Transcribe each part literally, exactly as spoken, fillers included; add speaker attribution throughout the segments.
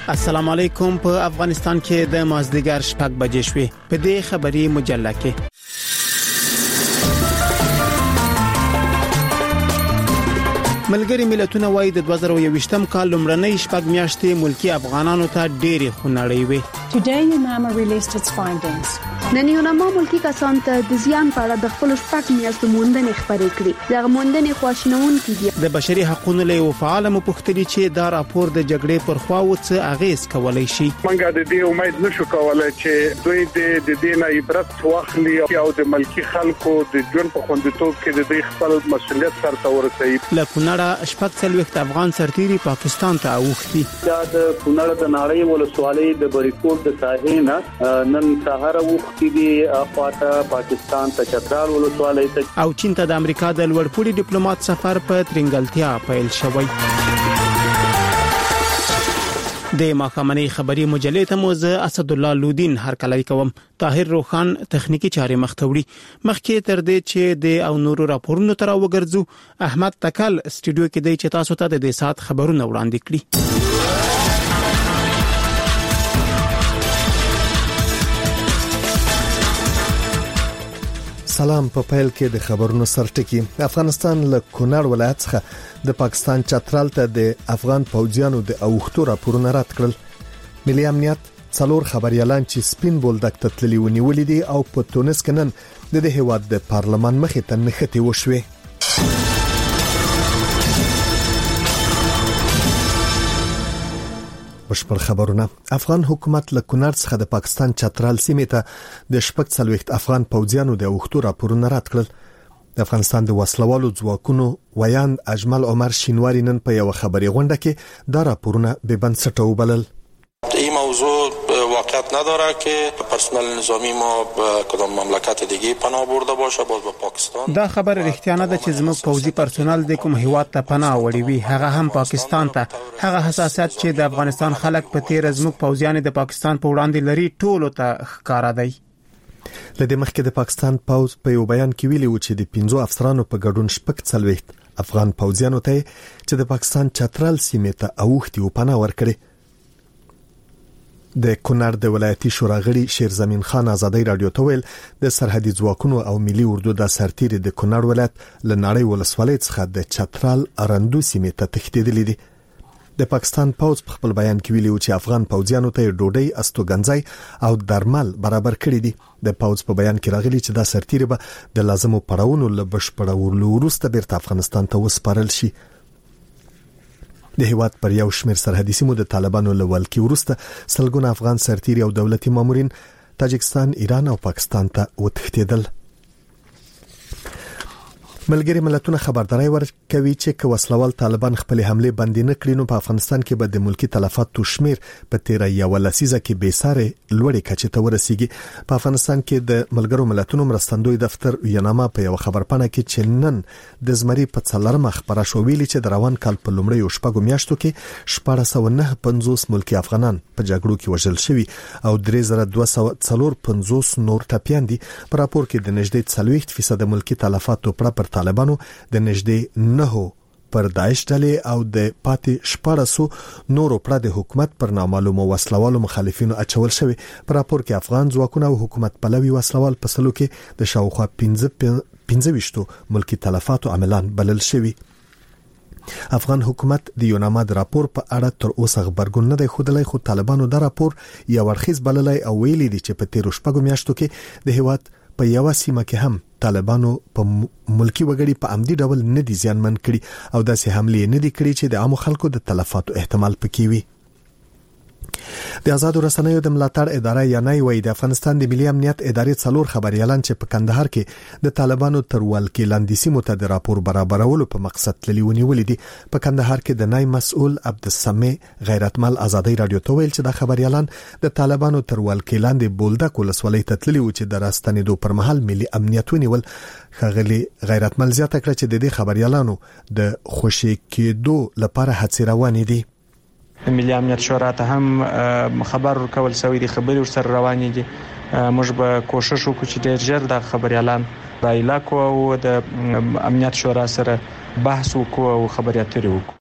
Speaker 1: السلام علیکم. په افغانستان کې د مازدیګر شپږ بجې شوې. په دې خبري مجله کې ملګری ملتونه وايي د دوه زره یوویشتم کال لومړنۍ شپږ میاشتې ملکی افغانانو ته ډېری خونړۍ وي.
Speaker 2: Today UNAMA released its findings.
Speaker 3: نن یوناما ملکی کسان ته د زیان په اړه د خپل شپږ میاشتو موندنې خبرې کړې. دغه موندنې خواشینونکې دي.
Speaker 1: د بشري حقوقو له فعال مپوښتنې چې دا راپور د جګړې پر خوا و څه اغیز کولای شي.
Speaker 4: منګه د دې امید نشو کولای چې دوی د دې نه عبرت واخلي او د ملکی خلکو د ژوند په خوندیتوب کې د دې خپل مسؤلیت سره ورسوي.
Speaker 1: له کونړه شپږ څلوېښت افغان سرتیري پاکستان ته اوښتي.
Speaker 5: دا د کونړ د نړۍ ولسوالۍ د بریکوټ د ساحې نن سهار وخت دي افاته پاکستان ته چترال ولسوالۍ ته
Speaker 1: او چین ته د امریکا د لوړپوړي ډیپلوماټ سفر په ترنګلتیا پیل شوی. د ماخامنۍ خبري مجلې ته موزه اسد الله لودین هر کله کوم. طاهر روخان تخنیکی چارې مختوړي. مخکې تر دې چې د او نورو راپورونو تر وګرځو احمد تکل سټوډیو کې د چتا سوته د دې سات خبرونه وړاندې کړي.
Speaker 6: سلام. په پیل کې د خبرونو سرټکی. افغانستان له کونړ ولایت څخه د پاکستان چترال ته د افغان پوځیانو د اوښتو راپورونه رد کړل. ملي امنیت څلور خبريالان چې سپین بولدک ته تللي ونیولې دي او په تونس کې نن د دې هیواد د پارلمان مخې ته نښتې وشوي. بشپړ خبرونه. افغان حکومت له کونړ څخه د پاکستان چترال سیمې ته د شپږ څلوېښت افغان پوځیانو د اوښتو راپورونه رد کړل. د افغانستان د وسلوالو ځواکونو ویاند اجمل عمر شینواری نن په یو خبري غونډه کې دا راپورونه به بنسټه وبلل.
Speaker 7: این موضوع واقعیت نداره که پرسنل نظامی ما به کدام مملکت دیگه پناه برده باشه باز به پاکستان.
Speaker 1: دا خبر اړتیا نه ده چې زموږ پوځي پرسنل د کوم هیواد ته پناه وړي وي، هغه هم پاکستان ته. هغه حساسیت چې د افغانستان خلک په تیر زموږ پوځیان د پاکستان په وړاندې لري ټولو ته ښکارا دی.
Speaker 6: لدې مخکې د پاکستان پوځ په یو بیان کې ویلي و چې د پنځو افسرانو په ګډون شپږ څلوېښت افغان پوځیانو ته چې د پاکستان چترال سیمې ته اوښتي او پناه ورکړي. د کونړ د ولایتي شورا غړي شیر زمین خان ازادي رادیو ته ویل د سرحدي ځواکونو او ملي اردو د سرتیري د کونړ ولایت ل نړۍ ولسوالۍ څخه د چترال ارندو سیمې ته تښتېدلي دي. د پاکستان پوځ په خپل بیان کې ویلي و چې افغان پوځیانو ته ډوډۍ، استوګنځي او درمل برابر کړي دي. د پوځ په بیان کې راغلي چې دا سرتیري به د لازمو پړاوونو له بشپړولو وروسته بیرته افغانستان ته وسپارل شي. د هیواد پر یو شمېر سرحدي سیمو د طالبانو له ولکې وروسته سلګونه افغان سرتیري او دولتي مامورین تاجکستان، ایران او پاکستان ته وتښتېدل. ملګری ملتونه خبرداري ورکوي چې که وسلوال طالبان خپل حمله بندي نه کړي نو په افغانستان کې به د ملکی تلفاتو شمیر په تیر یو لسیزه کې به ساره لوړې کچې ته ورسیږي. په افغانستان کې د ملګرو ملتونو مرستندوی دفتر یوناما په یو خبرپاڼه کې چې نن د زمري په څلورمه خبره شو ویلي چې د روان کال په لومړیو شپږو میاشتو کې شپږ سوه نه پنځوس ملکی افغانان په جګړو کې وژل شوي او درې زره دوه سوه څلور پنځوس نور ټپیان دي. په راپور کې د نږدې څلوېښت فیصد ملکی تلفاتو پر طالبانو د نږدې نه پر داعش ډلې او د پاتې شپاړسو نورو پر د حکومت پر نامعلومو وسلوالو مخالفینو اچول شوی. پر راپور کې افغان ځواکونه او حکومت پلوي وسلوال په سلو کې د شاوخوا پنځه ویشتو ملکی تلفاتو عملان بلل شوی. افغان حکومت د یوناما د راپور په اړه تر اوسه خبرګون نه دی ښودلی، خو طالبانو د راپور یو اړخیز بللی او ویلي دي چې په تیرو شپږو میاشتو کې د هیواد په یو سیمه کې هم طالبانو په ملکی وګړي په عمدي ډول نه دي زیانمن کړي او داسې حملې نه دي کړي چې د عامو خلکو د تلفاتو احتمال پکې وي. د آزادو رسنیو د ملاتړ اداره یانای وایي د افغانستان د ملي امنیت ادارې څلور خبريالان چې په کندهار کې د طالبانو تر ولکې لاندې سیمو ته د راپور برابرولو په مقصد تللي ونیولې دي. په کندهار کې د نای مسؤل عبدالسمع غیرتمل ازادي رادیو ته ویل چې د خبريالان د طالبانو تر ولکې لاندې بولدک ولسوالۍ ته تللي و چې د راستنېدو پر مهال ملي امنیت ونیول. خغلی غیرتمل زیاته کړه چې د دې خبريالانو د خوشي کېدو لپاره هڅې روانې دي.
Speaker 8: ملي امنیت شورا ته هم خبر ورکول شوی دی، خبري ورسره روانې دي. موږ به کوشش وکړو چې ډېر ژر د خبريالان رایلا کو او د امنیت شورا سره بحث وکړو او خبري اترې وکړو.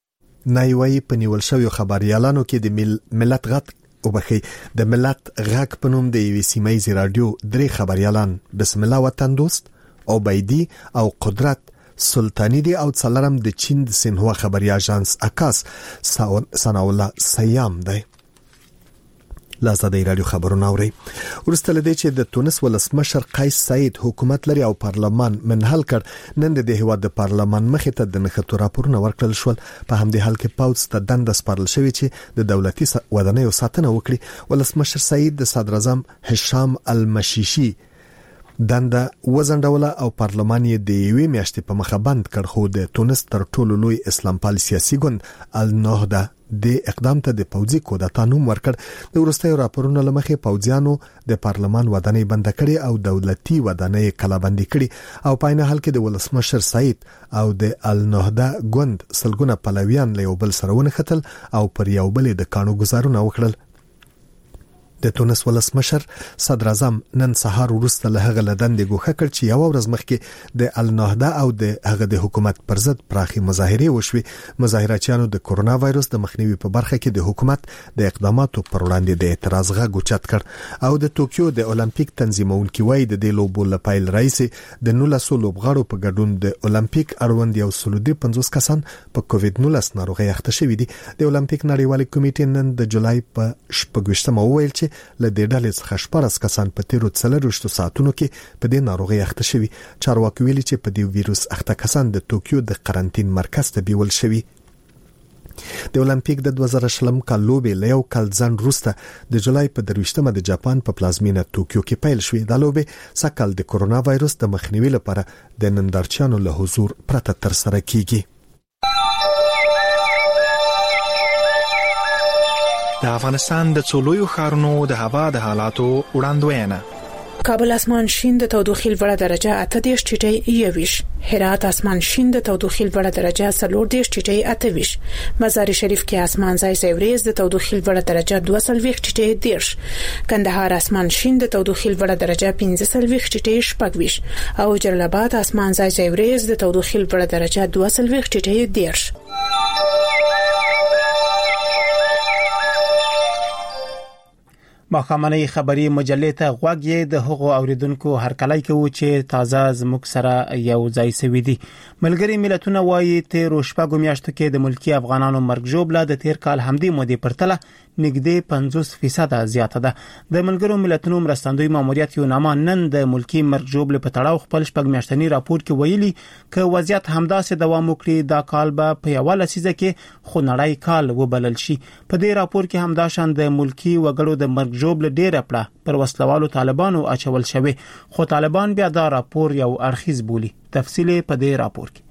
Speaker 6: نایوي په نیول شوی خبريالانو کې د مل... ملت غټ او بخي د ملت غاک پنوم د یو سیمایي رادیو درې خبريالان بسم الله وطن دوست او بيدي او قدرت سلطانی دی او څلرم د چین د سنهوا خبري اژانس اکاس سناولا سیام دی. لازدی رادیو خبرونه اوري. ورسته لدی چې د تونس ولسمشر قیس سعید حکومت لري او پارلمان منحل کړ، نن د هیواد د پارلمان مخې ته د نښتو راپورونه ورکړل شول. په همدې حال کې پاوڅ ته دند سپارل شوی چې د دولتي ودانیو ساتنه وکړي. ولسمشر سعید د صدر اعظم هشام المشیشي دنده وزندوله او پارلمان یې د یوې میاشتې په مخه بند کړ، خو د تونس تر ټولو لوی اسلام پال سیاسي ګوند النهضه د اقدام ته د پوځي کودتا نوم ورکړ. د ورستیو راپورونو لمخې پوځیانو د پارلمان ودانۍ بند کړي او دولتي ودانۍ کلابندي کړي او په عین حال کې د ولسمشر سعید او د النهضه ګوند سلګونه پلویان له یو بل سره ونښتل او پر یو بل د کانو گزارونه وکړل. د تونس ولسمشر صدر اعظم نن سهار وروسته له هغه لدن د ګوخه کړ چې یو ورځ مخکې د النهضه او د هغه د حکومت پر ضد پراخي مظاهره وشوي. مظاهرچیانو د کورونا وایروس د مخنیوي په برخه کې د حکومت د اقداماتو پر وړاندې د اعتراض غږ اوچت کړ او د توکیو د اولمپیک تنظیمونکي وایي د دې لوبو لپاره رئیس د نولسو لوبغاړو په ګډون د اولمپیک اړوند یو سل پنځوس کسان په کووډ نولس ناروغي اخته شوي دي. د اولمپیک نړیوال کمیټې نن د جولای په شپږم وویل چې له دې ډلې څخه شپږ کسان په تیرو څلورویشتو ساعتونو کې په دې ناروغي اخته شوي. چارواکي ویلي چې په دې ویروس اخته کسان د توکیو د قرنټین مرکز ته بیول شوي. د اولمپیک د دوه زره شلم کال لوبې له یو کال ځنډ وروسته د جولای په درویشتمه د جاپان په پلازمینه توکیو کې پیل شوې. دا لوبې سکهال د کورونا وایروس د مخنیوي لپاره د نندارچیانو له حضور پرته ترسره کیږي.
Speaker 9: د افغانستان د څولویو ښارونو د هوا د حالاتو وړاندوینه.
Speaker 10: کابل اسمان شین د تودوخې لوړه درجه اته دیش ټیټي یویش، هرات اسمان شین د تودوخې لوړه درجه څلور دیش ټیټي اته ویش، مزار شریف کې اسمان ځای ځای وریځ د تودوخې لوړه درجه دوه سلويخ ټیټي دیش، کندهار اسمان شین د تودوخې لوړه درجه پنځه سلويخ ټیټي شپږ ویش او جلال آباد اسمان ځای ځای وریځ د تودوخې لوړه درجه دوه سلويخ ټیټي دیش.
Speaker 1: مخامنۍ خبري مجلې ته غوږ یې د هغو اوریدونکو هرکلی کوي چې تازه زموږ سره یو ځای سوي دي. ملګری ملتونه وایي تیر شپږ میاشتو کې د ملکی افغانانو مرګ ژوبله د تیر کال همدې مودې پرتله نږدې پنځوس فیصد زیاته ده. د ملګرو ملتونو مرستندوی ماموریت یو نامه نن د ملکی مرګ ژوبله په تړاو خپل شپږ میاشتنی راپور کې ویلي ک وضعیت همداسې دوام وکړي دا کال به په یو لسیزه کې خونړی کال وبلل شي. په دې راپور کې همداشان د ملکی وګړو د مرګ ژوبله ډیره پړه پر وسلوالو طالبانو اچول شوی، خو طالبان بیا دا راپور یو ارخیز بولی. تفصیل په دې راپور کې.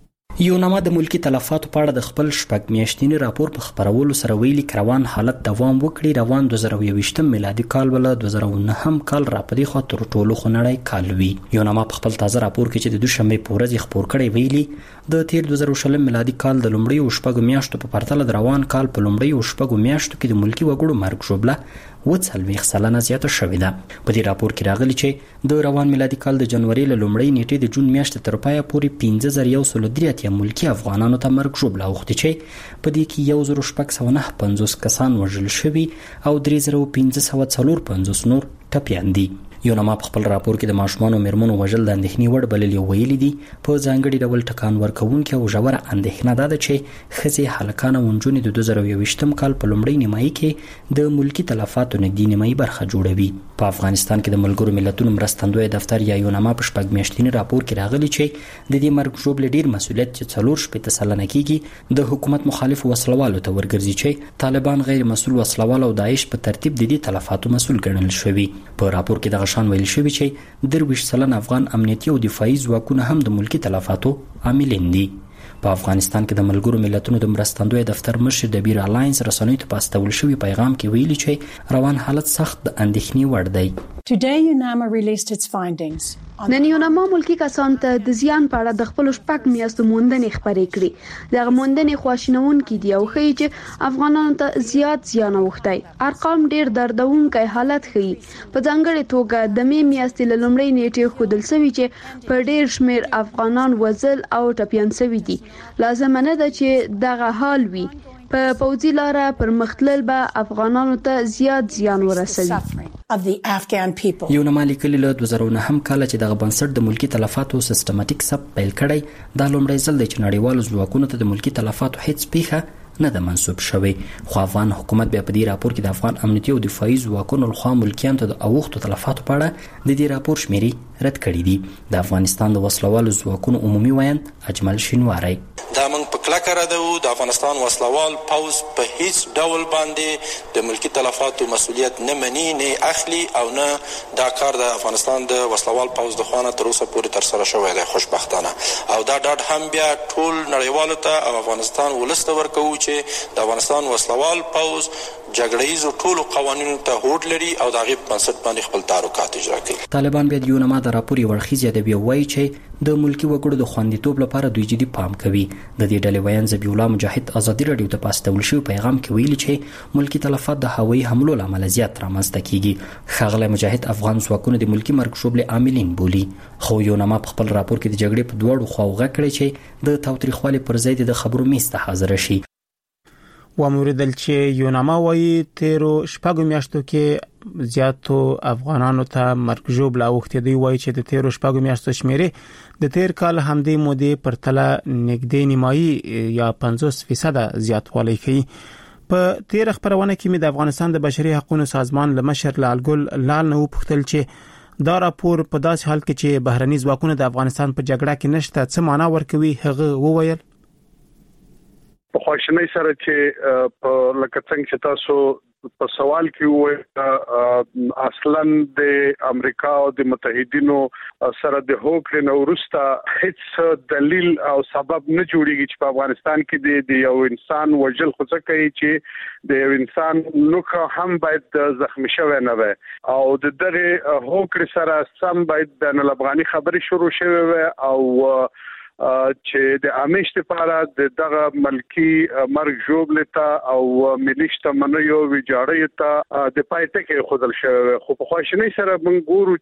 Speaker 11: یو نامه د ملکی تلفاتو په اړه د خپل شپږ میاشتنی راپور په خبرولو سره ویلي کروان حالت دوام وکړي. روان دوه زره یوویشتم میلادي کال ول دوه زره نهم کال را پدې خو تر ټولو خنړی کال وی. یو نامه په خپل تازه راپور کې چې د دوشنبه په ورځ خبر کړی ویلي د تیر دوه زره شلم میلادي کال د لومړي او شپږ میاشتو په پرتله د روان کال په لومړي او شپږ میاشتو کې د ملکی وګړو مرګ ژوبله وڅلويخ سلنه زیاته شوې ده. په دې راپور کې راغلي چې د روان میلادي کال د جنوري له لومړۍ نیټې د جون میاشتې تر پایه پورې پنځه زره یو سل درې اتیا ملکی افغانانو ته مرګ ژوبله اوښتې چې په دې کې یو زره شپږ سوه نهه پنځوس کسان وژل شوي او درې زره پنځه سوه څلور پنځوس نور ټپیان دي. یو نامه په خپل راپور کې د ماشومان او میرمنو وژل د اندېښنې وړ بللي ویلي دي. په ځانګړي ډول ټکان ورکوونکې او ژوره اندېښنه ده چې ښځې هلکان او نجونې د دوه زره یوویشتم کال په لومړۍ نیمایي کې د ملکی تلفاتو نږدې نیمایي برخه جوړوي. په افغانستان کې د ملګرو ملتونو مرستندوی دفتر یا یو نامه په شپږ میاشتني راپور کې راغلي چې د دې مرګ ژوبلې ډیر مسؤلیت چې څلور شپېته سلنه کېږي د حکومت مخالف وسلوالو ته ورګرځي چې طالبان غیر مسؤل وسلوال او داعش په ترتیب د دې تلفاتو مسؤل ګڼل شوي. په راپور کې دغه شان ویل شوی چې درویش سلن افغان امنیتي او دفاعي ځواکونه هم د ملکی تلفاتو عاملین دي. په افغانستان کې د ملګرو ملتونو د مرستندوی دفتر مشر د بیر الاینس رسنیو ته پاستول شوی پیغام کې ویلي چې روان حالت سخت د اندېښنې وړ دی.
Speaker 2: Today, UNAMA released its findings
Speaker 3: نن یوناما ملکی کسان ته د زیان په اړه د خپل شپږ میاشتو موندنې خبرې کړې. دغه موندنې خواشینونکې دي او ښیي چې افغانانو ته زیات زیان اوښتی. ارقام ډیر دردونکی حالت ښیي. په ځانګړې توګه د می میاشتې له لومړۍ نیټې ښودل شوي چې په ډیر شمیر افغانان وژل او ټپیان شوي دي. لازمه نه ده چې دغه حال وي. په پوځي لاره پر مختلل به افغانانو ته زیات زیان ورسوي.
Speaker 11: یو نمالي کلی له دوه زره نهم کال چې دغه بنسټ د ملکی تلفاتو سیستماتیک سب پیل کړی، دا لومړی ځل دی چې نړیوالو ځواکونو ته د ملکی تلفاتو هیڅ پیښه نه ده منسوب شوی. خو افغان حکومت بیا په دې راپور کې د افغان امنیتي او دفاعي ځواکونو لخوا ملکیانو ته د اوښتو تلفاتو په اړه د دې راپور شمیرې رد کړي دي. د افغانستان د وسلوالو ځواکونو عمومي ویاند اجمل شینواری
Speaker 7: دا موږ په کلکه ردو. د افغانستان وسلوال پوز په هیڅ ډول باندې د ملکی تلفاتو مسؤلیت نه مني نه اخلي او نه دا کار د افغانستان د وسلوال پوز د خوانه تر اوسه پورې تر سره شوی دی. خوشبختانه او دا ډاډ هم بیا ټول نړیوالو ته او افغانستان ولسته ورکوي چې د افغانستان وسلوال پوز جګړه‌یزو ټولو قوانینو ته هوډ لري او د هغې په بنسټ باندې خپل تعلقات اجرا کوي.
Speaker 11: طالبان بیا د یوناما د راپور یو اړخیز یادوي او وایي چې د ملکی وګړو د خوندیتوب لپاره دوی جدي پام کوي. د دې ډلې ویاند ذبیح الله مجاهد ازادي رادیو ته په استول شوی پیغام کې ویلي چې ملکی تلفات د هوایي حملو له امله زیات رامنځته کیږي. ښاغلی مجاهد افغان ځواکونو د ملکی مرګ شوبلې عاملین بولي. خو یوناما په خپل راپور کې د جګړې په دواړو خواو غږ کړی چې د تاوتریخوالي پر ځای د خبرو میز ته حاضر شي.
Speaker 1: وموریدل چې یوناما وایي تیرو شپږو میاشتو کې زیاتو افغانانو ته مرګ ژوبله اوښتې. دوی وایي چې د تیرو شپږو میاشتو شمیرې د تیر کال همدې مودې پر تله نږدې نیمایي یا پنځوس فیصده زیاتوالی کوي. په تیر خبرونه کې مې د افغانستان د بشري حقوقو سازمان له مشر لالګل لال نه وپوښتل چې دا راپور په داسې حال کې چې بهرني ځواکونه د افغانستان په جګړه کې نشته څه معنا ورکوي. هغه وویل
Speaker 4: په خواشنۍ سره چې په لکه څنګه چې تاسو په سوال کې وایي اصلا د امریکا او د متحدینو سره د هوکړې نو وروسته هیڅ دلیل او سبب نه جوړیږي چې په افغانستان کې د یو انسان وژل خو څه کوي چې د یو انسان نوکه هم باید زخمی شوی نه وي او د دغه هوکړې سره سم باید بین الافغاني خبرې شروع شوی وي او چې د امیشت لپاره د دغه ملکی مرګ ژوبلې ته او ملي شتمنیو ویجاړۍ ته د پایټکې خودل شوی. خو په خواشنۍ سره موږ ګورو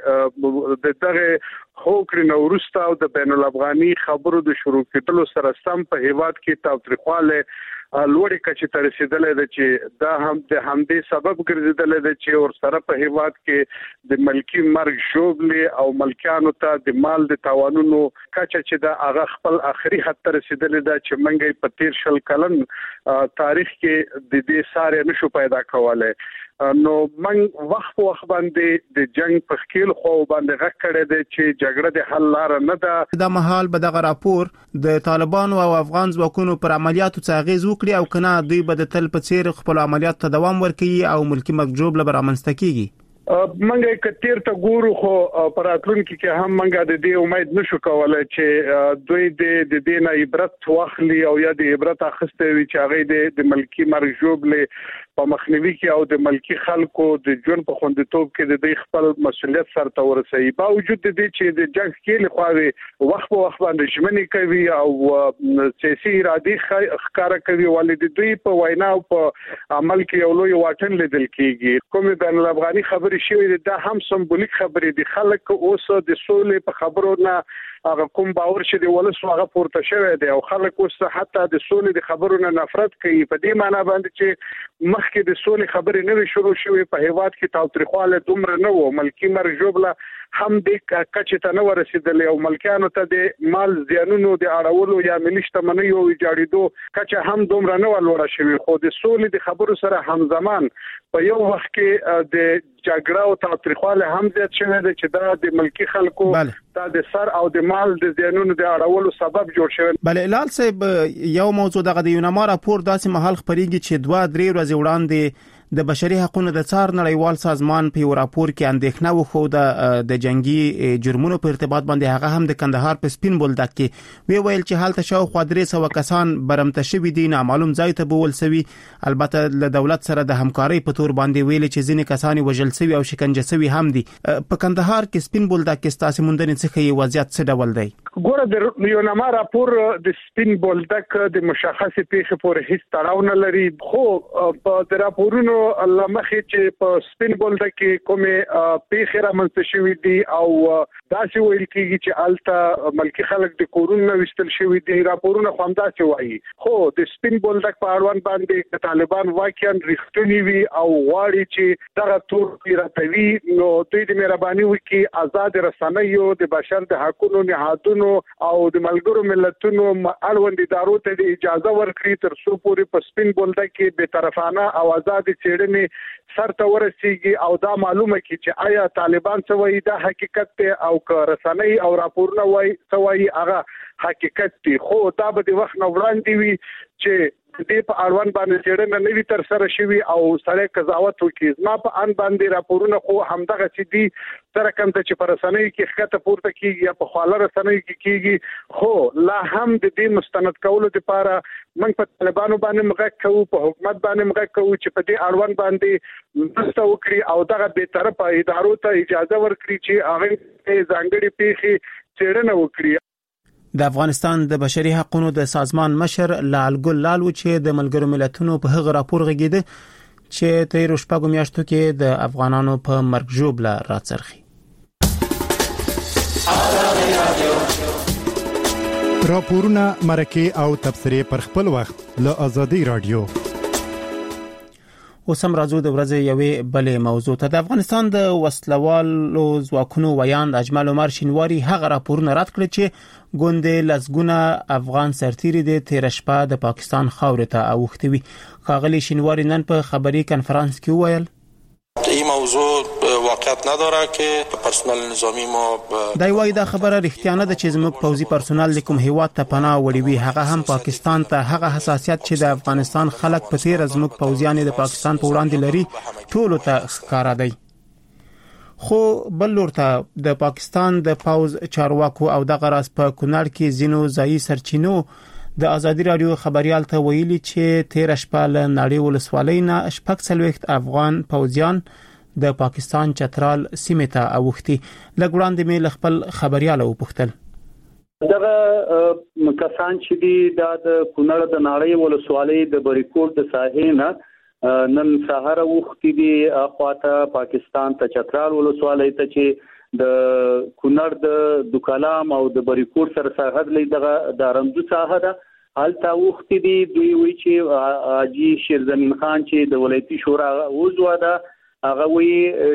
Speaker 4: چې د دغه هوکړې نو وروسته او د بین الافغاني خبرو د شروع کېدلو سره سم په هیواد کې تاوتریخواله لوړې کچې ته رسیدلې ده چې دا هم د همدې سبب ګرځیدلې ده چې ور سره په هیواد کې د ملکی مرګ ژوبلې او ملکیانو ته د مال د تاوانونو کچه چې دا هغه خپل اخري حد ته رسیدلې ده چې منګي په تیر شل کلن تاریخ کې د دې ساره نشو پیدا کوله. نو من وخت په وخت باندې د جنگ په خیل خو باندې غږ کړی دی چې جګړه د حل لار نه ده.
Speaker 1: د مهال به دغه راپور د طالبانو او افغان ځواکونو پر عملیاتو څه اغیز وکړي او کنه دوی به د تل په څیر خپل عملیات ته دوام ورکړي او ملکی مګجوب لپاره رامنځته کیږي.
Speaker 4: منګه کتیر ته ګورو خو پراتلونکو کې هم منګه د دې امید نشو کولای چې دوی د د دې نه عبرت واخلي او یا د عبرت اخیسته وي چې هغه د ملکی مرګ ژوبلې په مخنیوي کې او د ملکی خلکو د ژوند په خوندیتوب کې د دې خپل مسولیت سره ورسوي. باوجود د دې چې د جنگ کې لخوا وخت په وخت باندې ژمنې کوي او سیاسي ارادي ښکارا کوي ولې د دوی په وینا او په عمل کې یو لوی واټن لیدل کیږي. کوم بین الافغاني خبرې شوی دا هم سمبولیک خبرې دي. خلک اوس د سولې په خبرو نه هغه کوم باور چې د ولس هغه پورته شوی دی او خلک اوس حتی د سولې د خبرو نه نفرت کوي. په دې معنی باندې چې مخکې د سولې خبرې نه شروع شوې په هیواد کې تاوتریخواله دومره نه و. ملکی مرګ ژوبله هم د کچې ته نه ورسېدلې او ملکیانو ته د مال زیانونو د اړولو یا ملي شتمنیو ویجاړېدو کچه هم دومره نه ولوړه شوې. خو د سولې د خبرو سره همزمان په یو وخت کې د جګړه او تاوتریخواله هم زیات شوی دی چې دا د ملکی خلکو دا د سر او د مال د زیانونو د اړولو سبب جوړ شوی.
Speaker 1: بل لال صاحب یو موضوع دغه د یوناما راپور داسې محل خبريږي چې دوه درې ورځې وړاندې د بشري حقوقو د څار نړیوال سازمان په یو راپور کې اندېښنه وښوده د جنگي جرمونو په ارتباط باندې. هغه هم د کندهار په سپین بولدک کې وی ویل چې حالت شاوخوا درې سوه کسان برمته شوي دي، نامعلوم ځای ته بول سوي. البته له دولت سره د همکارۍ په تور باندې ویل چې ځینې کسان وژل شوي او شکنجه شوي هم دي. په کندهار کې سپین بولدک کې ستاسو موندنې څخه یې وضعیت څه ډول دی؟
Speaker 4: ګوره د یو نامه راپور د سپین بولدک د مشخصې پیښې پورې هیڅ تړاو نه لري، خو په د راپورونو لمخې چې په سپین بولدک کې کومه پیښې رامنځته شوې دي او داسې ویل کېږي چې الته ملکی خلک د کورونو وشتل شوي دي، راپورونه خو همداسې وایي. خو د سپین بولدک په اړوند باندې طالبان واقعا رښتونی وي او غواړي چې دغه تور پیراتوي، نو دوی د مهرباني وکړي آزاد رسنیو، د بشر د حقوقو نهادونو او د ملګرو ملتونو اړوند ادارو ته د اجازه ورکړي تر څو پورې په سپین بولدک کې به طرفانه او آزاد څېړنې سرته ورسیږي او دا معلومه کی چې آیا طالبان څه وایي دا حقیقت ته او که رسنۍ او راپورونه وایي څه وایي هغه حقیقت دی. خو دا به د وخت نه وړاندې وي چې دې په اړوند باندې څېړنه نه وي تر سره شوي او سړی قضاوت وکړي. زما په ان باندې راپورونه خو همدغه چې دي سره کوم ته چې په رسنیو کې ښکته پورته کېږي یا په خواله رسنیو کې کېږي، خو لا هم د دې مستند کولو دپاره موږ په طالبانو باندې مغږ کوو، په حکومت باندې مغږ کوو چې په دې اړوند باندې مرسته وکړي او دغه بېطرفه ادارو ته اجازه ورکړي چې هغوی ځانګړې پیښې څېړنه وکړي.
Speaker 1: د افغانستان د بشري حقوقو د سازمان مشر لال ګل لال و چې د ملګرو ملتونو په هغه راپور غږیده چې تیر شپږ میاشتو کې د افغانانو په مرګ ژوبله راڅرخي.
Speaker 12: راپورونه مرکه او تبصره پر خپل وخت له ازادي رادیو.
Speaker 1: اوس هم راځو د ورځې یوې بلې موضوع ته. د افغانستان د وسلوالو ځواکونو ویاند اجمل عمر شینواری هغه راپورونه رد کړ چې ګوندې لسګونه افغان سرتیري د تیر شپه د پاکستان خاورې ته اوښتي وي. ښاغلی شینواری نن په خبري کنفرانس کې وویل
Speaker 7: این موضوع واقعیت نداره که پرسنل نظامی ما
Speaker 1: دا وایي دا خبره رښتیا نه ده چې زموږ پوځي پرسنل د کوم هیواد ته پناه وړي وي، هغه هم پاکستان ته. هغه حساسیت چې د افغانستان خلک په تیر زموږ پوځیان د پاکستان په وړاندې لري ټولو ته ښکارا دی. خو بل لور ته د پاکستان د پوز چارواکو او د غراس په کونړ کې زینو ځای سرچینو د ازادي رادیو خبريال ته ویلي چې تیر شپه له نړۍ ولسوالۍ نه شپږ څلوېښت افغان پوځیان د پاکستان چترال سیمه ته اوښتي. لږ وړاندې مې خپل خبريال وپوښتل
Speaker 5: دغه کسان چې دي د کونړ د نړۍ ولسوالۍ د بریکوټ د ساحې نه نن سهار وختي دي اخواته پاکستان ته چترال ولسوالۍ ته چې د کونړ د دوکلام او د بریکوټ سره سرحد لري دغه د رمزو ساحه ده. هلته وختي دي دوی وی چې حاجی شیرزمین خان چې د ولایتي شورا عضو ده هغه وی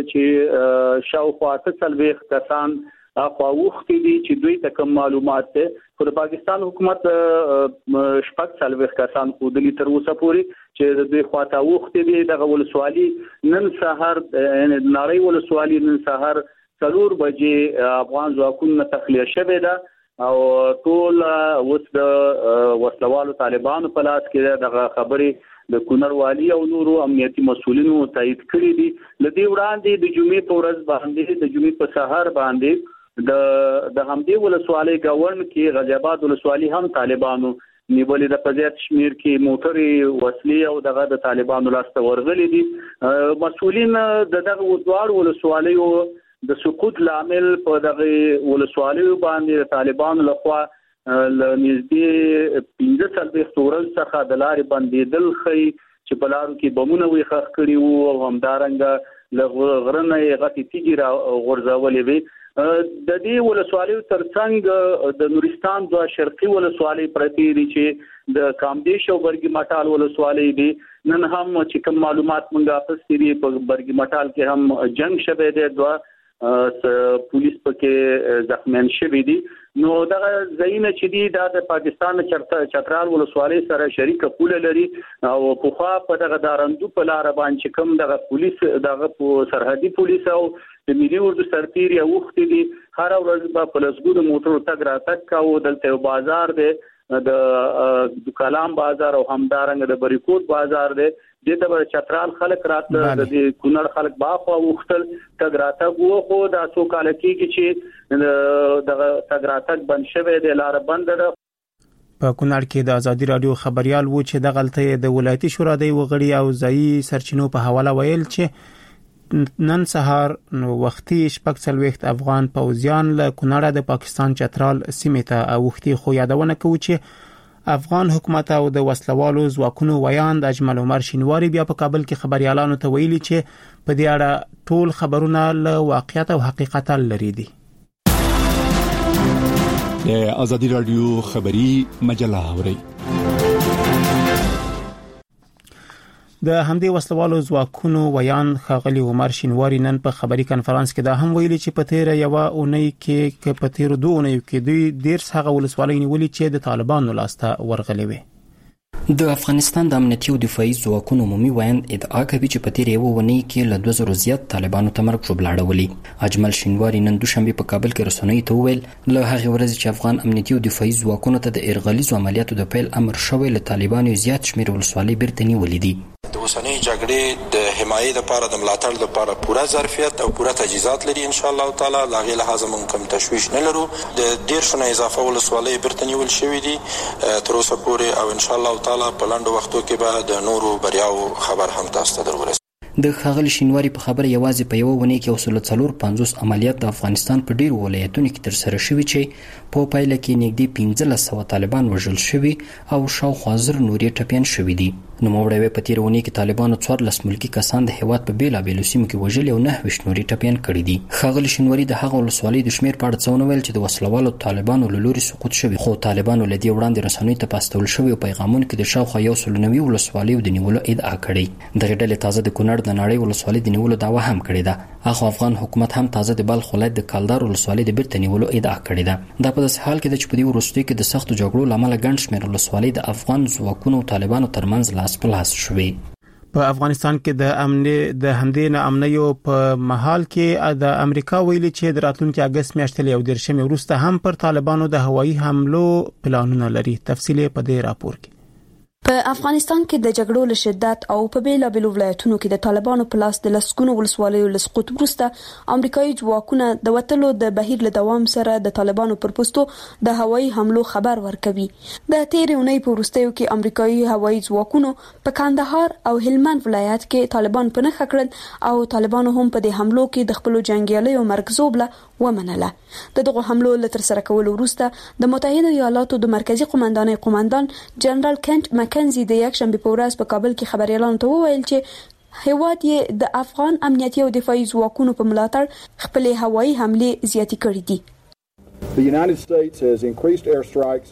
Speaker 5: چې شاوخوا څلوېښت کسان اخوا وختي دي چې دوی ته کوم معلومات ده. خو د پاکستان حکومت شپږ څلوېښت کسان خودلی تر اوسه پورې چې د دوی خواته وختي دي. دغه ولسوالي نن سهار نړۍ ولسوالي نن سهار څلور بجې افغان ځواکونو تخلیه شوې ده او ټول اوس د وسلوالو طالبانو په لاس کې دغه خبرې د کونړ والی او نورو امنیتي مسؤلینو تایید کړې دي. لدې وړاندې د جمعې په ورځ باندې د جمعې په سهار باندې د د همدې ولسوالۍ گاون کې غازی آباد ولسوالۍ هم طالبانو نیولې د پزیات شمیر کې موټرې وسلې او دغه د طالبانو لاس ته ورغلې دي. مسؤلین د دغه دوه ولسوالیو د سقوط لامل په دغه ولسوالیو باندې طالبانو لخوا لنږدې پنځه څلوېښت ورځې څخه د لارې بندېدل ښیي چې په لارو کې بمونه وي ښخ کړي وو او همدارنګه له غره نه یې غټې تیږې راغورځولې وې. د دې ولسوالیو ترڅنګ د نورستان دوه شرقي ولسوالۍ پرتې دي چې د کامدیش او برګي مټال ولسوالۍ دي. نن هم چې کوم معلومات مونږه اخیستي دي په برګي مټال کې هم جنگ شوی دی، دوه پولیس پکې زخمیان شوي دي. نو دغه ځایونه چې دي د پاکستان چترال ولسوالۍ سره شریکه پوله لري او پخوا په دغه دارندو په لار باندې کوم دغه پولیس دغه سرحدي پولیس او د ملي اردو سرتیري وختي دي هر ورځ په پلسګونو موټرو تګ راتګ کاوه. دلته یو بازار دی د کلام بازار او همدارنګ د بریکوټ بازار دی. د چترال خلک راتل د کونړ خلک باخوا وختل تګراتګ وو خو د څو کال کې چې د تګراتګ بند شوی د لار بند ده.
Speaker 1: په کونړ کې د ازادي رادیو خبريال وو چې د غلطۍ د ولایتي شورا د وغړي او ځایي سرچینو په حواله ویل چې نن سهار نو وختي شپږ څلوېښت افغان پوځیان له کونړ د پاکستان چترال سیمې ته اوختي، خو یادونه کوي چې افغان حکومت او د وسلوالو ځواکونو ویاند اجمل عمر شینواری بیا په کابل کې خبريالانو ته ویلي چې په دې اړه ټول خبرونه له واقعیت او حقیقت لري دي.
Speaker 13: د ازادي رادیو خبري مجله اوري
Speaker 1: د همدې وسلوالو ځواکونو ویان ښاغلي عمر شینواری نن په خبري کانفرنس کې دا هم ویلي چې په تیر یو اونۍ کې کې په تیر دوه اونۍ کې دوی ډیر څنګه ولسوالۍ نیولې چې د طالبانو لاسته ورغلې وي.
Speaker 11: د افغانستان د امنیتي او دفاعي ځواکونو عمومي ویاند ادعا کوي چې په تیر یو ونی کې له دوه زره زیات طالبانو تمرکز وبلاړولي. اجمل شینواری نن دوشنبه په کابل کې رسنۍ ته وویل له هغه ورځې چې افغان امنیتي او دفاعي ځواکونو ته د ارغلیزو عملیاتو د پیل امر شوی له طالبانو زیات شمیر ولسوالۍ بیرته نیولې دي.
Speaker 7: د اوسنۍ جګړې د حمایې لپاره د ملاتړ لپاره پوره ظرفیت او پوره تجهیزات لري ان شاء الله تعالی. لاغې له هغه مونږ کوم تشویش نه لرو. د ډیر شنه اضافه ولسوالۍ بیرته نیول شوې دي تر اوسه پورې او ان شاء الله تعالی په لاندو وختو کې به د نورو بریاو خبر هم تاسو ته درورسي.
Speaker 11: د ښاغلي شینواری په خبره یوازې په یو ونی کې اصول څلور پنځوس عملیات د افغانستان په ډیرو ولایتونو کې تر سره شوي چې په پایله کې نږدې پنځلس سوه طالبان وژل شوي او شاوخوا زر نورې ټپیان شوي دي. نوموړی په تیر ونی کې طالبانو څوارلس ملکي کسان د هیواد په بیلابیلو سیمو کې وژلي او نهه ویشت نورې ټپیان کړي دي. ښاغلي شینواری د هغه ولسوالۍ د شمیر په اړه څه ونه ویل چې د وسلوالو طالبانو له لوري سقوط شوي، خو طالبانو له دې وړاندې رسنیو ته په استول شوي پیغامونو کې د شاوخوا یو سل نوي ولسوالیو د نیولو ادعا کړې. دغه ډلې تازه د کونړ د نړۍ ولسوالۍ د نیولو دعوه هم کړې ده. هغه افغان حکومت هم تازه د بلخ ولایت د کالدار ولسوالۍ د بیرته نیولو ادعا کړې ده. دا په داسې حال کې ده چې په دې وروستیو کې د سختو جګړو له امله ګڼ شمېر ولسوالۍ د افغان ځواکونو او طالبانو ترمنځ لاس په لاس شوې.
Speaker 1: په افغانستان کې د امن د همدې نه امنیو په محل کې د امریکا ویلي چې د راتلونکي اگست میاشتې یو درشمې وروسته هم پر طالبانو د هوایي حملو پلانونه لري. تفصیل په دې راپور کې.
Speaker 3: په افغانستان کې د جګړو له شدت او په بیلابیلو ولایتونو کې د طالبانو په لاس د لسګونو ولسوالیو له سقوط وروسته امریکایي ځواکونه د وټلو د بهیر له دوام سره د طالبانو پر پوستو د هوایي حملو خبر ورکوي. د تیر اونۍ په وروستیو کې امریکایي هوایي ځواکونو په کندهار او هلمند ولایت کې طالبان په نښه کړل او طالبانو هم په دې حملو کې د خپل جنگیالیو مرګزوبله ومنله. د دغه حملو له تر سره کولو وروسته د متحده ایالاتو د مرکزی قومندانۍ قومندان جنرال کنت مکنزي د یک شنبه په ورځ په کابل کې خبريالانو ته وویل چې هیواد یې د افغان امنیتي او دفاعي ځواکونو په ملاتړ خپل هوایي حملې زیاتې کړې دي.
Speaker 14: The United States has increased airstrikes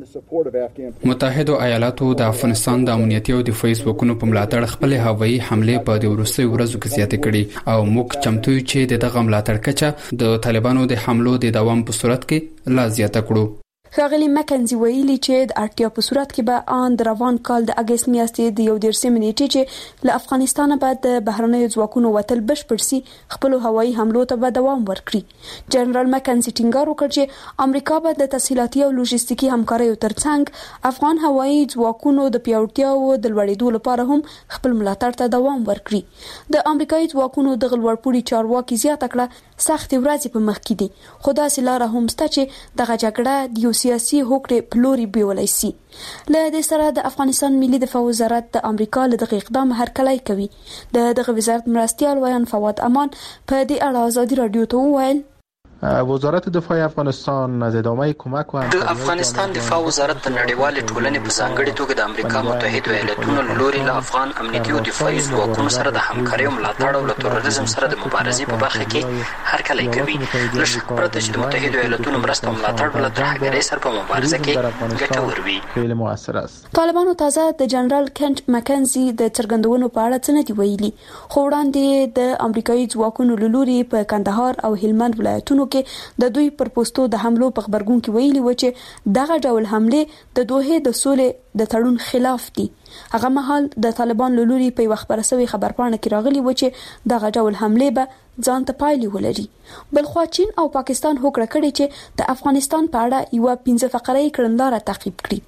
Speaker 15: متحده ایالاتو د افغانستان د امنیتي او دفاعي ځواکونو په ملاتړ خپل هوایي حملې په د وروستیو ورځو کې زیاتې کړي او موږ چمتو یو چې دغه ملاتړ کچه د طالبانو د حملو د دوام په صورت کې لا زیاته کړو.
Speaker 3: ښاغلي مکنزي ویلي چې د اړتیا په صورت کې به آن د روان کال د اگست میاشتې د یو دیرشمې نیټې چې له افغانستانه بعد د بهرنیو ځواکونو وتل بشپړ سي خپل هوایي حملو ته به دوام ورکړي. جنرال مکنزي ټینګار وکړ چې امریکا به د تسهیلاتي او لوجستیکي همکاریو ترڅنګ افغان هوایي ځواکونو د پیاوړتیاو د لوړېدو لپاره هم خپل ملاتړ ته دوام ورکړي. د امریکایي ځواکونو د غلوړپوړي چارواکي زیاته کړه سخت ورځې په مخ کې دي، خو داسې لاره هم شته چې دغه جګړه د سیاسي هوکړې پلوري بیولای شي. له دې سره د افغانستان ملي دفاع وزارت د امریکا له دغه اقدام هرکلی کوي. د دغه وزارت مرستیال ویان فواد امان په دې اړه ازادي رادیو ته وویل
Speaker 16: وزارت دفاع افغانستان از ادامه کمک و
Speaker 11: د افغانستان دفاع وزارت د نړیوال ټولنې په ځانګړي توګه د امریکا متحده ایالاتونو لوري له افغان امنیتي او دفاعي ځواکونو سره د همکارۍ او ملاتړ او له تروریزم سره د مبارزې په برخه کې هرکلی کوي. له شک پرته چې د متحده ایالاتونو مرسته او ملاتړ بل ترهګرۍ سره په مبارزه کې ګټور وي.
Speaker 16: خیلی موثر است.
Speaker 3: طالبانو تازه د جنرال کنت مکنزي د څرګندونو په اړه څه نه دی ویلي، خو وړاندې د امریکایي ځواکونو لوري په کندهار او هلمند ولایتونو د دوی پر پوسټو د حملو په خبرګون کې ویلي و چې دغه ډول حمله د دوه د سولې د تړون خلاف دي. هغه مهال د طالبان لوري په وخت پرسوي خبرپاڼه کې راغلي و چې دغه ډول حمله به ځان ته پایلې ولري. بلخو چین او پاکستان هوکړه کړې چې د افغانستان په اړه یو پنځه فقرې کړنلاره تعقیب کړي.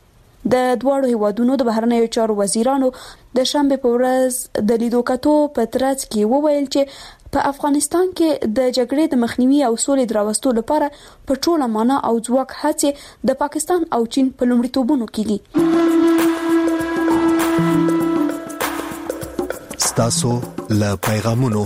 Speaker 3: د دواړو هیوادونو د بهرنیو چارو وزیرانو د شنبه په ورځ د لیدو کتو په ترڅ کې وویل چې په افغانستان کې د جګړې د مخنیوي او سولې د راوستلو لپاره په ټوله معنا او ځواک هڅې د پاکستان او چین په لومړیتوبونو کې دي.
Speaker 6: ستاسو له پیغامونو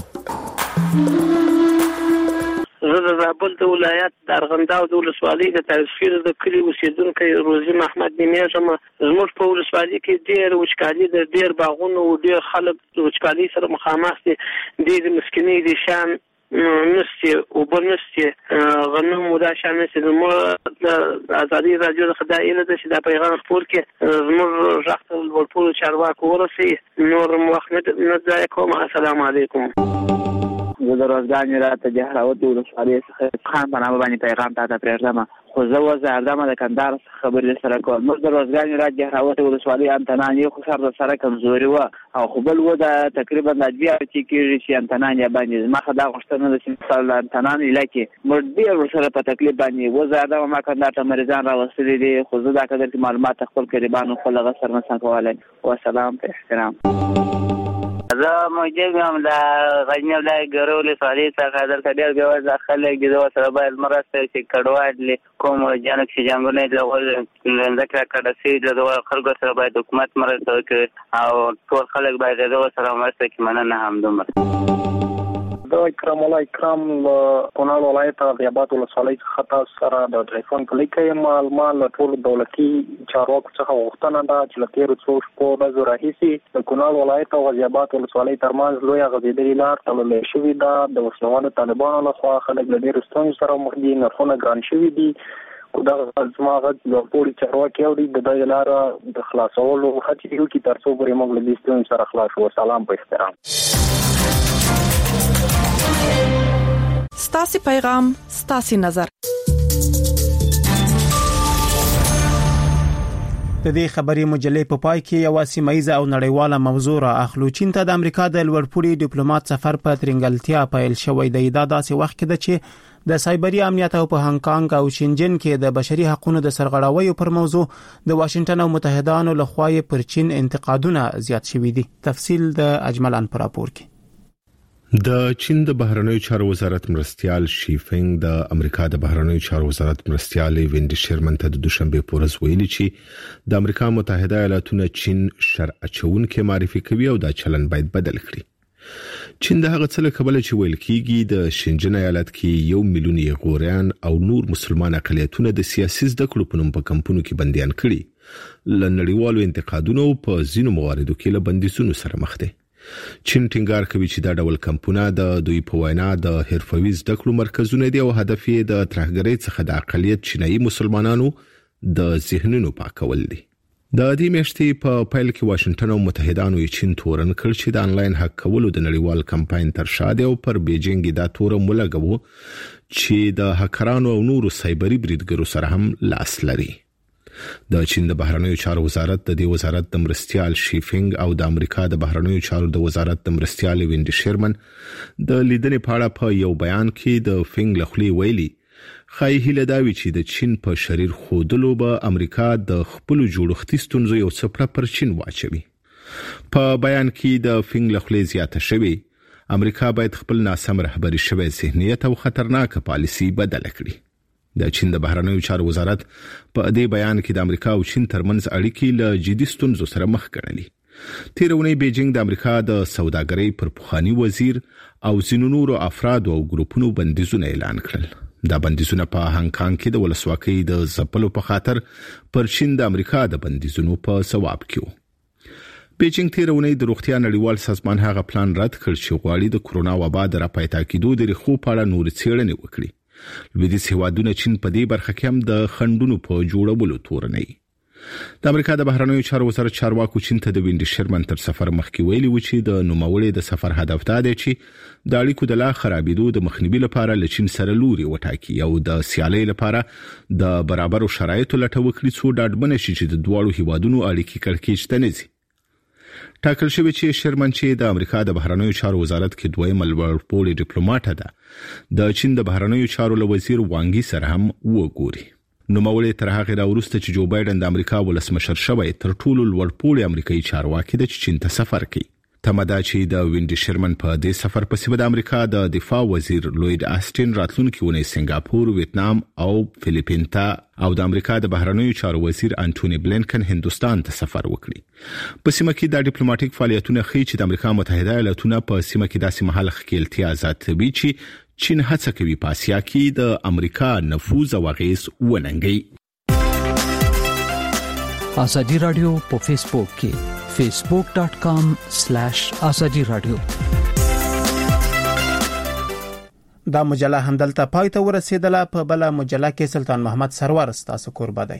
Speaker 17: زه د زابل د ولایت د ارغنداو د ولسوالۍ د تاسفیر د کلی اوسیدونکو روزي محمد نیمیږم. زموږ په ولسوالۍ کې ډېر وچکالي د ډېر باغونو او ډېر خلک د وچکالي سره مخامخ دي. ډېر مسکیني دي شان نسته او بنسته غنم ودا شان نسته. زموږ د ازادي رادیو د خدای له د شدا پیغام خپل کې زموږ ځخت ورپول چارواکو ورسي نور وخت نه ځای کوم. السلام علیکم.
Speaker 18: زه د روزګان راته جهراوت ولسوالۍ څخه خان په نامه باندې پیغام ته پرېږدم. خو زه وزاردم د کندهار څخه خبرې سره کوم. موږ د روزګان راته جهراوت ولسوالۍ انتنان یو خو سر سره کمزوري و او خو بل و د تقریبا د بیا چې کېږي چې انتنان یا باندې ما خدا غوښتنه د سیمه انتنان علاقې موږ ډېر سره په تکلیف باندې وزاردم. ما کندهار ته مریضان راوستلي دي خو زه دا قدر معلومات خپل قریبانو خپل غسر نه څنګه کولای. والسلام په احترام.
Speaker 19: زه موجب یم د غزنی ولایت ګرول سړی څخه دلته ډېر ګوز خلک دي د سره باید مرسته چې کډوال کوم جنک چې جنگونه له ذکر کړه چې د خلکو سره باید حکومت مرسته وکړي او ټول خلک باید د سره مرسته کوي. مننه هم دومره.
Speaker 20: د اکرام الله اکرام کونړ ولایت غیابات ولسوالۍ څخه تاسو سره د ټلیفون په لیکه معلومات له ټول دولتي چارواکو څخه غوښتنه ده چې له تېرو څو شپو ورځو راهیسې د کونړ ولایت او غیابات ولسوالۍ ترمنځ لویه غځېدلې لار تړلې شوې ده. د وسلوالو طالبانو لخوا خلک له ډېرو ستونزو سره مخ دي. نرخونه ګران شوي دي. خو دغه زما غږ د ټولو چارواکي اوري د دغې لاره د خلاصولو هڅې وکړي تر څو پورې موږ له دې ستونزو سره خلاص شو. سلام په احترام.
Speaker 21: ستاسو پیغام ستاسو نظر.
Speaker 1: د دې خبري مجلې په پای کې یو سیمایزه او نړیواله موضوع را اخلو. چین ته د امریکا د لوړپوړي ډیپلوماټ سفر په ترنګلتیا پیل شوی دی. دا داسې وخت کې ده چې د سایبری امنیت او په هانګ کانګ او شینجن کې د بشري حقوقو د سرغړاویو پر موضوع د واشنگټن او متحدانو لخوا پر چین انتقادونه زیات شوي دي. تفصیل د اجملان پر راپور کې.
Speaker 22: د چین د بهرنیو چارو وزارت مرستيال شیفنګ د امریکا د بهرنیو چارو وزارت مرستيال وینډي شرمن ته د دوشنبه پورز ویلي چې د امریکا متحده ایالاتونو چین شرع چونکې معرفي کوي او دا چلن باید بدل کړي. چین د هغه څه له کبله چې ویل کیږي د شینجن ایالت کې یو میلیون یغوریان او نور مسلمان اقلیتونه د سیاسي زده کړو په نوم په کمپونو کې بنديان کړي. لنړیوالو انتقادونو په ځینو مواردو کې له بندیزونو سره مخ دي. چین ټینګار کوي چې دا ډول کمپونه د دوی په وینا د حرفوي زده کړو مرکزونه دي او هدف یې د ترهګرۍ څخه د اقلیت چینایي مسلمانانو د ذهنونو پاکول دي. د دې میاشتې په پیل کې واشنگټن او متحدانو یې چین تورن کړ چې د انلاین حق کولو د نړیوال کمپاین تر شا دی او پر بیجینګ دا تور ملګو چې د هکرانو او نورو سایبری بریدګرو سره هم لاس لري. د چین د بهرنیو چارو وزارت د دې وزارت د مرستيال شیفنګ او د امریکا د بهرنیو چارو د وزارت د مرستيال وینډي شرمن د لیدنې په اړه په یو بیان کې د فنګ لخوا ویلي خای هله داوی چې د چین په شریر خودلو به امریکا د خپل جوړښتي ستونزو یو څپړه پر چین واچوي. په بیان کې د فنګ لخوا زیاته شوی امریکا باید خپل ناسم رهبری شوی ذهنیت او خطرناک پالیسی بدل کړي. د چین د بهرنیو چارو وزارت په دې بیان کې د امریکا او چین ترمنځ اړیکې له جدي ستونزو سره مخ کړلې. تیرونی بیجینګ د امریکا د سوداګرۍ پر پخوانی وزیر او ځینو نورو افراد او ګروپونو بندیزونه اعلان کړل. دا بندیزونه په هانګ کانګ کې د ولسواکۍ د ځپلو په خاطر پر چین د امریکا د بندیزونو په ثواب کې. بیجینګ تیرونی د روغتیا نړیوال سازمان هغه پلان رد کړ چې غواړي د کرونا وبا د راپیدا کېدو د ریښو په اړه نور څېړنې وکړي. لویدیځ هیوادونه چین په دې برخه کې هم د خندونو په جوړولو تورنۍ. د امریکا د بهرنیو چارو وزارت چارواکو چین ته د وینډي شرمن تر سفر مخکې ویلي و چې د نوموړي د سفر هدف دا دی چې د اړیکو د لا خرابېدو د مخنیوي لپاره له چین سره لوري وټاکي او د سیالۍ لپاره د برابرو شرایطو لټه وکړي څو ډاډمن شي چې د دوه هیوادونو اړیکې کړکېچ ته نه ځي. ټاکل شوی چې شرمن چې د امریکا د بهرنیو چارو وزارت کې دویم لوړپوړي ډیپلوماټ ده د چین د بهرنیو چارو له وزیر وانګي سره هم وګوري. نو مولې تر هغه را ورسته چې جو بایدن د امریکا ولسمشر شوی تر ټولو لوړپوړي امریکایي چارواکي د چین ته سفر کوي. تمدا چې د وینډي شرمن په دې سفر پسې د امریکا د دفاع وزیر لوید آستین راتلونکي ونې سنگاپور، ویتنام او فلیپین ته او د امریکا د بهرنیو چارو وزیر انټونی بلینکن هندستان ته سفر وکړي. په سیمه کې د ډیپلوماټیک فعالیتونو ښیي چې د امریکا متحده ایالاتونو په سیمه کې داسې مهال خپلتیا ذاتوي چې چین هڅه کوي په اسیا کې د امریکا نفوذ او اغیز وننګي.
Speaker 8: ازادي رادیو په فیسبوک کې facebook dot com slash azadi radio.
Speaker 1: دا مجله همدلته پای ته ورسیدله. په بل مجله کې سلطان محمد سرور ستاسو قربا دی.